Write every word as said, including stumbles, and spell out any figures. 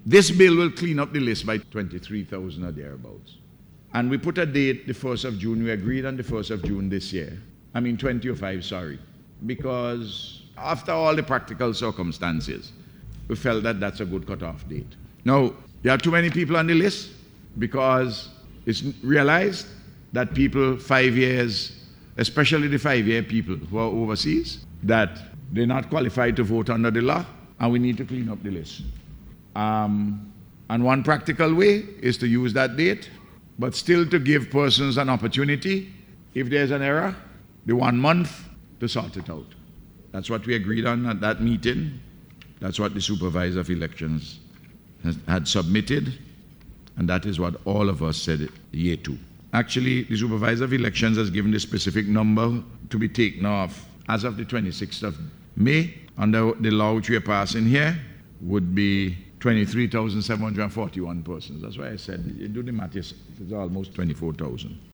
This bill will clean up the list by twenty-three thousand or thereabouts. And we put a date, the first of June. We agreed on the first of June this year. I mean twenty oh five, sorry. Because after all the practical circumstances, we felt that that's a good cutoff date. Now, there are too many people on the list because it's realized that people five years, especially the five-year people who are overseas, that they're not qualified to vote under the law, and we need to clean up the list. Um, and one practical way is to use that date, but still to give persons an opportunity, if there's an error, the one month to sort it out. That's what we agreed on at that meeting. That's what the supervisor of elections has, had submitted, and that is what all of us said yea to. Actually, the supervisor of elections has given the specific number to be taken off as of the twenty-sixth of May, under the law which we are passing here, would be twenty-three thousand seven hundred forty-one persons. That's why I said, you do the math, it's almost twenty-four thousand.